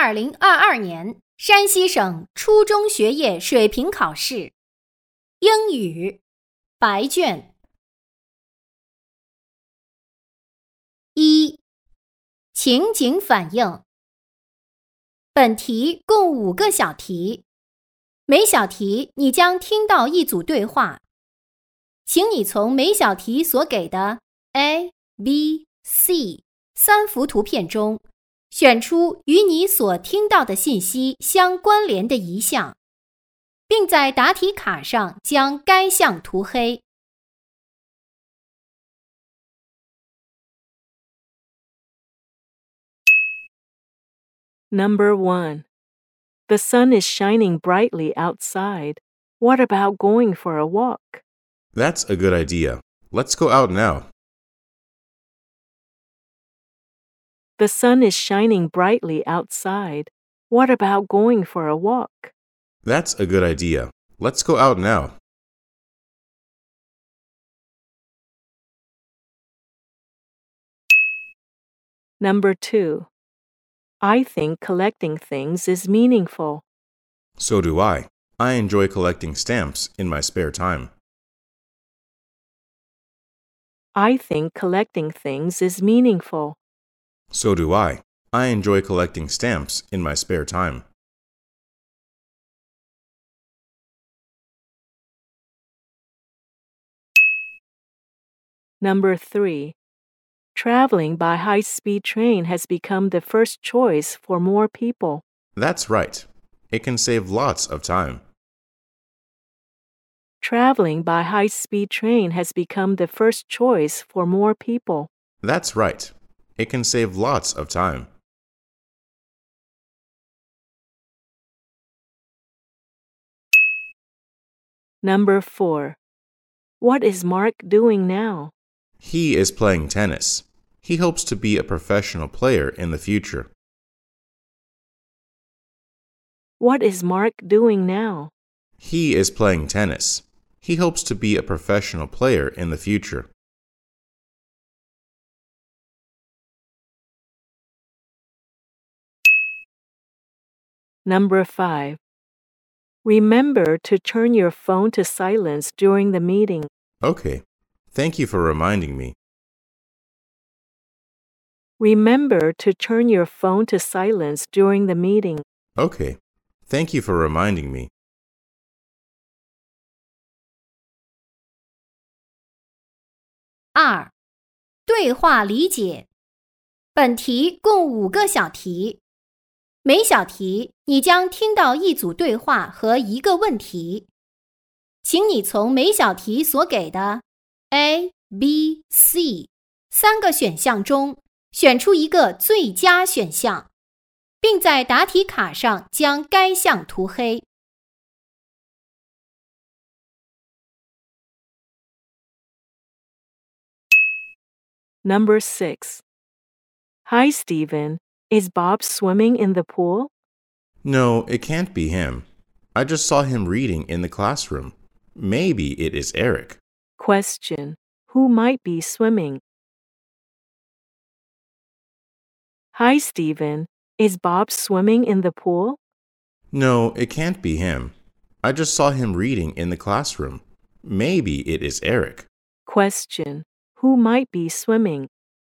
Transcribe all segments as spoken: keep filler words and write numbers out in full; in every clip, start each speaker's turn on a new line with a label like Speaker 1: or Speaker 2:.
Speaker 1: 二零二二年山西省初中学业水平考试，英语白卷。一、情景反应。本题共五个小题，每小题你将听到一组对话，请你从每小题所给的 A、B、C 三幅图片中选出与你所听到的信息相关联的一项，并在答题卡上将该项涂黑。
Speaker 2: Number one. The sun is shining brightly outside. What about going for a walk?
Speaker 3: That's a good idea. Let's go out now.
Speaker 2: The sun is shining brightly outside. What about going for a walk?
Speaker 3: That's a good idea. Let's go out now.
Speaker 2: Number two. I think collecting things is meaningful.
Speaker 3: So do I. I enjoy collecting stamps in my spare time.
Speaker 2: I think collecting things is meaningful.
Speaker 3: So do I. I enjoy collecting stamps in my spare time.
Speaker 2: Number three. Traveling by high-speed train has become the first choice for more people.
Speaker 3: That's right. It can save lots of time.
Speaker 2: Traveling by high-speed train has become the first choice for more people.
Speaker 3: That's right. It can save lots of time.
Speaker 2: Number four. What is Mark doing now?
Speaker 3: He is playing tennis. He hopes to be a professional player in the future.
Speaker 2: What is Mark doing now?
Speaker 3: He is playing tennis. He hopes to be a professional player in the future.
Speaker 2: Number five. Remember to turn your phone to silence during the meeting.
Speaker 3: Okay. Thank you for reminding me.
Speaker 2: Remember to turn your phone to silence during the meeting.
Speaker 3: Okay. Thank you for reminding me.
Speaker 1: 二、对话理解。本题共五个小题，每小题你将听到一组对话和一个问题，请你从每小题所给的 A、B、C 三个选项中选出一个最佳选项，并在答题卡上将该项涂黑。
Speaker 2: Number six. Hi, Stephen. Is Bob swimming in the pool?
Speaker 3: No, it can't be him. I just saw him reading in the classroom. Maybe it is Eric.
Speaker 2: Question. Who might be swimming? Hi, Stephen. Is Bob swimming in the pool?
Speaker 3: No, it can't be him. I just saw him reading in the classroom. Maybe it is Eric.
Speaker 2: Question. Who might be swimming?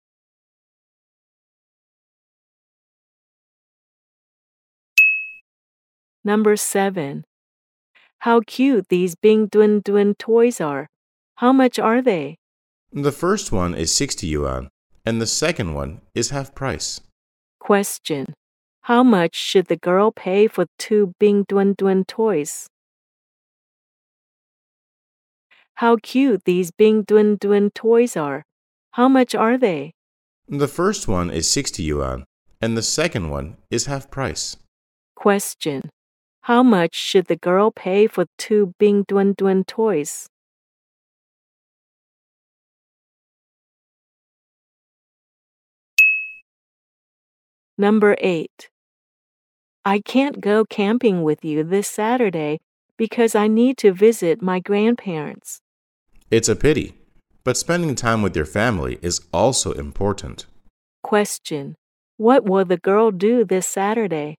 Speaker 2: Number seven. How cute these Bing Dun Dun toys are. How much are they?
Speaker 3: The first one is sixty yuan, and the second one is half price.
Speaker 2: Question. How much should the girl pay for two Bing Dun Dun toys? How cute these Bing Dun Dun toys are. How much are they?
Speaker 3: The first one is sixty yuan, and the second one is half price.
Speaker 2: Question. How much should the girl pay for two Bing Dun Dun toys? Number eight. I can't go camping with you this Saturday because I need to visit my grandparents.
Speaker 3: It's a pity, but spending time with your family is also important.
Speaker 2: Question. What will the girl do this Saturday?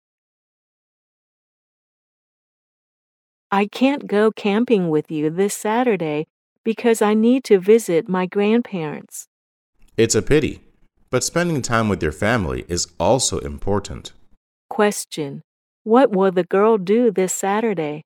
Speaker 2: I can't go camping with you this Saturday because I need to visit my grandparents.
Speaker 3: It's a pity, but spending time with your family is also important.
Speaker 2: Question. What will the girl do this Saturday?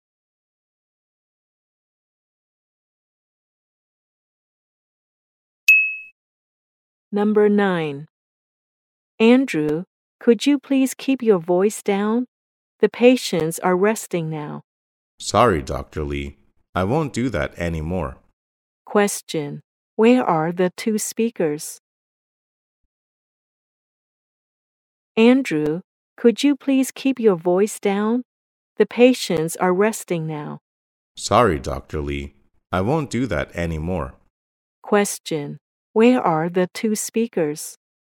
Speaker 2: Number nine. Andrew, could you please keep your voice down? The patients are resting now.
Speaker 3: Sorry, Doctor Lee. I won't do that anymore.
Speaker 2: Question. Where are the two speakers? Andrew, could you please keep your voice down? The patients are resting now.
Speaker 3: Sorry, Doctor Lee. I won't do that anymore.
Speaker 2: Question. Where are the two speakers?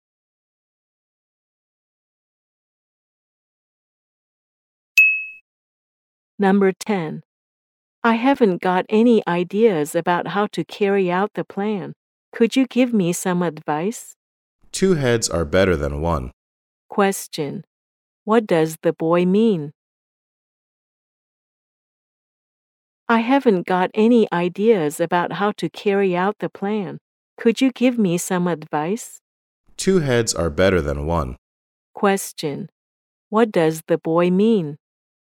Speaker 2: Number ten. I haven't got any ideas about how to carry out the plan. Could you give me some advice?
Speaker 3: Two heads are better than one.
Speaker 2: Question. What does the boy mean? I haven't got any ideas about how to carry out the plan. Could you give me some advice?
Speaker 3: Two heads are better than one.
Speaker 2: Question. What does the boy mean?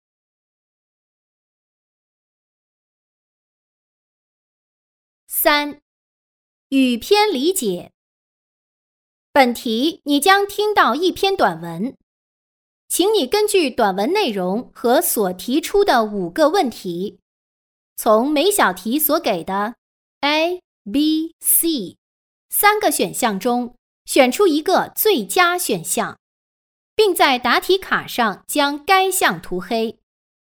Speaker 1: 三、语篇理解。本题你将听到一篇短文，请你根据短文内容和所提出的五个问题，从每小题所给的 A、B、C 三个选项中选出一个最佳选项，并在答题卡上将该项涂黑。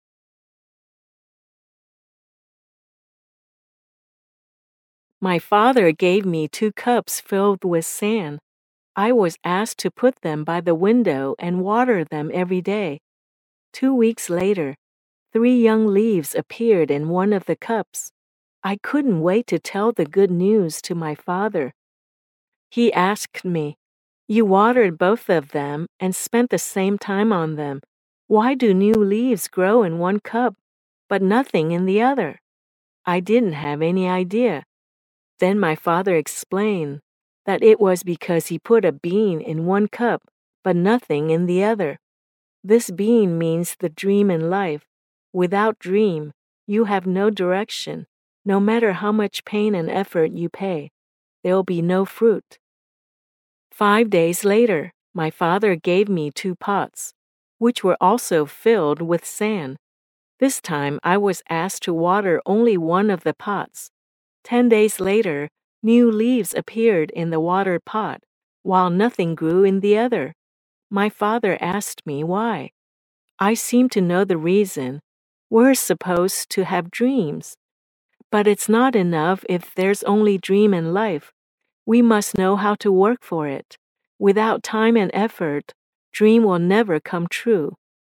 Speaker 2: My father gave me two cups filled with sand. I was asked to put them by the window and water them every day. Two weeks later, three young leaves appeared in one of the cups. I couldn't wait to tell the good news to my father. He asked me, "You watered both of them and spent the same time on them. Why do new leaves grow in one cup, but nothing in the other?" I didn't have any idea. Then my father explained that it was because he put a bean in one cup, but nothing in the other. This bean means the dream in life. Without dream, you have no direction. No matter how much pain and effort you pay, there'll be no fruit. Five days later, my father gave me two pots, which were also filled with sand. This time I was asked to water only one of the pots. Ten days later, new leaves appeared in the watered pot, while nothing grew in the other. My father asked me why. I seemed to know the reason. We're supposed to have dreams. But it's not enough if there's only dream in life. We must know how to work for it. Without time and effort, dream will never come true.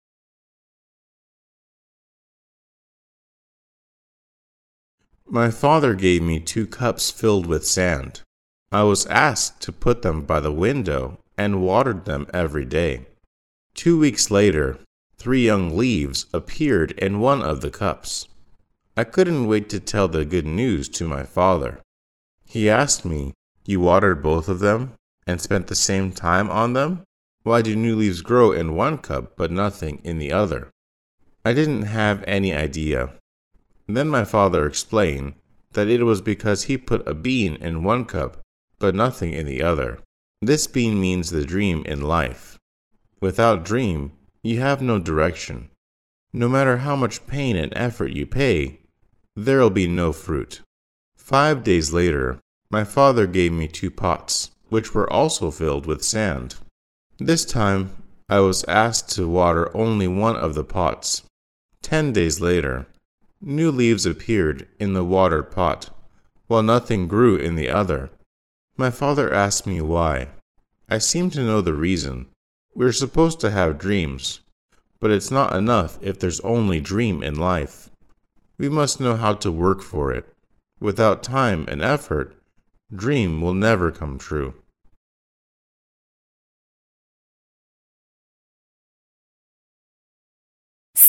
Speaker 3: My father gave me two cups filled with sand. I was asked to put them by the window and watered them every day. Two weeks later, three young leaves appeared in one of the cups. I couldn't wait to tell the good news to my father. He asked me, "You watered both of them and spent the same time on them? Why do new leaves grow in one cup but nothing in the other?" I didn't have any idea. Then my father explained that it was because he put a bean in one cup, but nothing in the other. This bean means the dream in life. Without dream, you have no direction. No matter how much pain and effort you pay, there'll be no fruit. Five days later, my father gave me two pots, which were also filled with sand. This time, I was asked to water only one of the pots. Ten days later, new leaves appeared in the watered pot, while nothing grew in the other. My father asked me why. I seemed to know the reason. We're supposed to have dreams, but it's not enough if there's only dream in life. We must know how to work for it. Without time and effort, dream will never come true.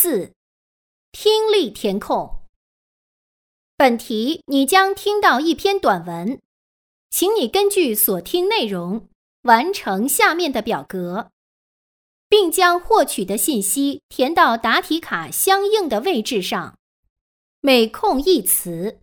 Speaker 1: 四，听力填空。本题你将听到一篇短文，请你根据所听内容完成下面的表格，并将获取的信息填到答题卡相应的位置上，每空一词。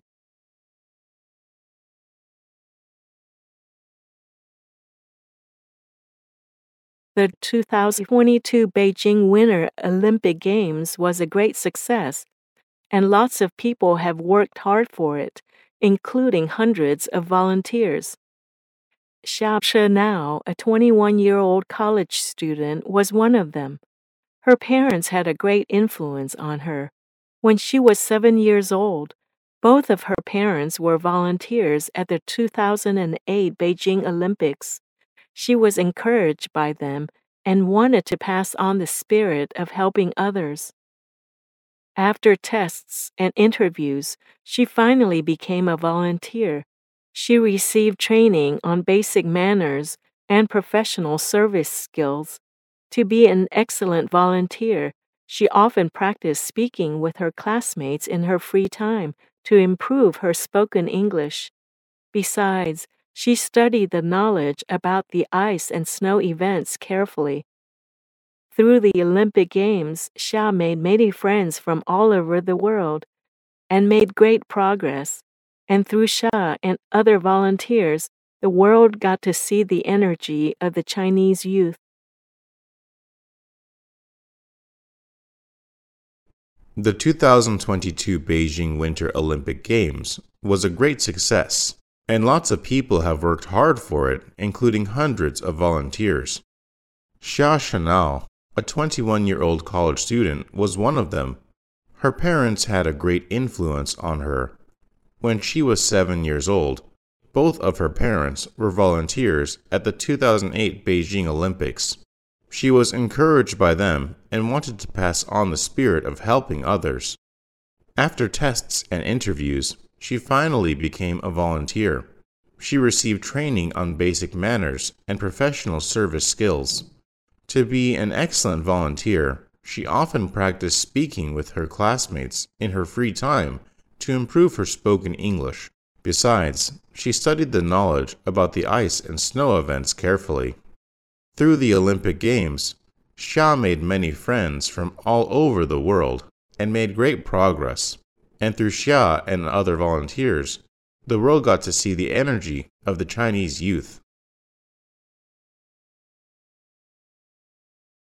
Speaker 2: The two thousand twenty-two Beijing Winter Olympic Games was a great success, and lots of people have worked hard for it, including hundreds of volunteers. Xiao Shenao, a twenty-one-year-old college student, was one of them. Her parents had a great influence on her. When she was seven years old, both of her parents were volunteers at the two thousand eight Beijing Olympics. She was encouraged by them and wanted to pass on the spirit of helping others. After tests and interviews, she finally became a volunteer. She received training on basic manners and professional service skills. To be an excellent volunteer, she often practiced speaking with her classmates in her free time to improve her spoken English. Besides, she studied the knowledge about the ice and snow events carefully. Through the Olympic Games, Xia made many friends from all over the world and made great progress. And through Xia and other volunteers, the world got to see the energy of the Chinese youth.
Speaker 3: The two thousand twenty-two Beijing Winter Olympic Games was a great success, and lots of people have worked hard for it, including hundreds of volunteers. Xia Shenao, a twenty-one-year-old college student, was one of them. Her parents had a great influence on her. When she was seven years old, both of her parents were volunteers at the two thousand eight Beijing Olympics. She was encouraged by them and wanted to pass on the spirit of helping others. After tests and interviews, she finally became a volunteer. She received training on basic manners and professional service skills. To be an excellent volunteer, she often practiced speaking with her classmates in her free time to improve her spoken English. Besides, she studied the knowledge about the ice and snow events carefully. Through the Olympic Games, Xia made many friends from all over the world and made great progress. And through Xia and other volunteers, the world got to see the energy of the Chinese youth.